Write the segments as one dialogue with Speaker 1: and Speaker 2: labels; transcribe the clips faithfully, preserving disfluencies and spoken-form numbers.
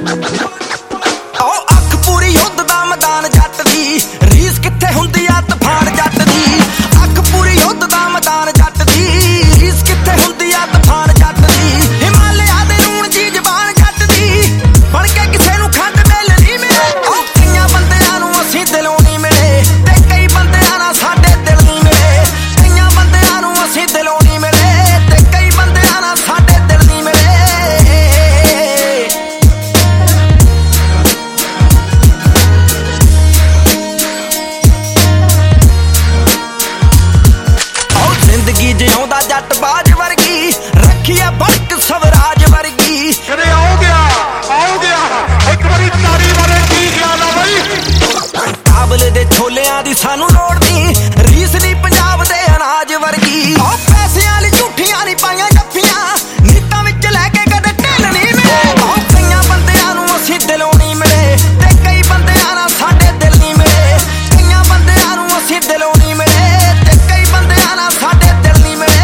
Speaker 1: ਅੱਖ ਪੂਰੀ ਯੁੱਧ ਦਾ ਮੈਦਾਨ ਜੱਟ ਦੀ ਰੀਸ ਕਿੱਥੇ ਹੁੰਦੀ ਆ ਤੂਫਾਨ ਜੱਟ ਦੀ। ਅੱਖ ਪੂਰੀ ਯੁੱਧ ਦਾ ਮੈਦਾਨ ਜੱਟ ਦੀ ਰੀਸ ਕਿੱਥੇ ਹੁੰਦੀ ਆ ਤੂਫਾਨ ਜੱਟ ਦੀ। ਹਿਮਾਲਿਆ ਦੇ ਰੂਣ ਦੀ ਜ਼ਬਾਨ ਜੱਟ ਦੀ ਬਣ ਕੇ ਕਿਸੇ ਨੂੰ ਖੰਡ ਮਿਲ ਨਹੀਂ ਮਿਲੇ। ਉਹ ਕਈਆਂ ਬੰਦਿਆਂ ਨੂੰ ਅਸੀਂ ਦਿਲੋਂ ਨਹੀਂ ਮਿਲੇ ਤੇ ਕਈ ਬੰਦਿਆਂ ਨਾਲ ਸਾਡੇ ਦਿਲ ਨਹੀਂ ਮਿਲੇ। ਕਈਆਂ ਬੰਦਿਆਂ ਨੂੰ ਅਸੀਂ ਦਿਲੋਂ ਨਹੀਂ ਮਿਲੇ ਤੇ ਕਈ ਬੰਦਿਆਂ ਨਾਲ ਸਾਡੇ ਦਿਲ ਨਹੀਂ ਮਿਲੇ। ਜ਼ਿੰਦਗੀ ਜਿਉਂਦਾ ਜੱਟ ਬਾਜ ਵਰਗੀ ਰੱਖੀ ਆ ਬੜਕ ਸਵਰਾਜ ਵਰਗੀ।
Speaker 2: ਕਦੇ ਆਓ ਗਿਆ ਆਓ ਗਿਆ ਇੱਕ ਵਾਰੀ ਤਾਰੀ ਵਾਲੇ ਕੀ ਖਿਆਲ ਆ ਬਈ।
Speaker 1: ਕਾਬਲ ਦੇ ਛੋਲਿਆਂ ਦੀ ਸਾਨੂੰ ਲੋੜ ਨਹੀਂ ਰੀਸ ਨਹੀਂ ਪੰਜਾਬ ਦੇ ਅਨਾਜ ਵਰਗੀ। ਉਹ ਪੈਸਿਆਂ ਲਈ ਝੂਠੀਆਂ ਨਹੀਂ ਪਾਈਆਂ ਜੱਫੀਆਂ ਨੀਤਾਂ ਵਿੱਚ ਲੈ ਕੇ ਕਦੇ ਢਿੱਲ ਨਹੀਂ ਮਿਲੇ। ਉਹ ਕਈਆਂ ਬੰਦਿਆਂ ਨੂੰ ਅਸੀਂ ਦਿਲੋਂ ਨਹੀਂ ਮਿਲੇ ਤੇ ਕਈ ਬੰਦਿਆਂ ਨਾਲ ਸਾਡੇ ਦਿਲ ਨਹੀਂ ਮਿਲੇ। ਕਈਆਂ ਬੰਦਿਆਂ ਨੂੰ ਅਸੀਂ ਦਿਲੋਂ ਨਹੀਂ ਮਿਲੇ ਤੇ ਕਈ ਬੰਦਿਆਂ ਨਾਲ ਸਾਡੇ ਦਿਲ ਨਹੀਂ ਮਿਲੇ।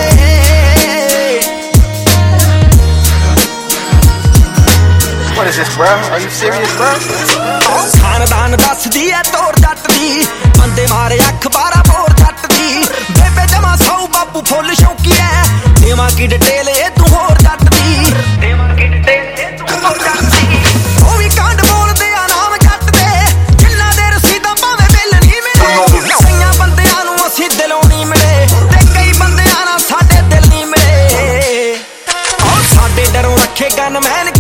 Speaker 2: What is this, bro? Are you serious, bro?
Speaker 1: ਖਾਨਦਾਨ ਦੱਸਦੀ ਐ ਤੋਰ ਜੱਟ ਦੀ ਬੰਦੇ ਮਾਰੇ ਅਖਬਾਰਾਂ ਬੋਰ ਜੱਟ ਦੀ। ਬੇਬੇ ਜਮਾ ਸੌ ਬਾਪੂ ਫੁੱਲ ਸ਼ੌਕੀ ਐ ਦੇਵਾਂ ਕੀ ਡਿਟੇਲ ਏ ਤੂੰ ਹੋਰ ਜੱਟ ਦੀ। ਦੇਵਾਂ ਕੀ ਡਿਟੇਲ ਏ ਤੂੰ ਹੋਰ ਜੱਟ ਦੀ। ਉਹ ਵੀ ਕਾਂਡ ਬੋਲਦੇ ਆ ਨਾਮ ਜੱਟ ਦੇ ਜਿਨ੍ਹਾਂ ਦੇ ਰਸੀਦਾਂ ਭਾਵੇਂ ਬਿੱਲ ਨਹੀਂ ਮਿਲੇ। ਕਈਆਂ ਬੰਦਿਆਂ ਨੂੰ ਅਸੀਂ ਦਿਲੋਂ ਨਹੀਂ ਮਿਲੇ ਤੇ ਕਈ ਬੰਦਿਆਂ ਨਾਲ ਸਾਡੇ ਦਿਲ ਨਹੀਂ ਮਿਲੇ। ਉਹ ਸਾਡੇ ਡਰੋਂ ਰੱਖੇ ਗਨਮੈਨ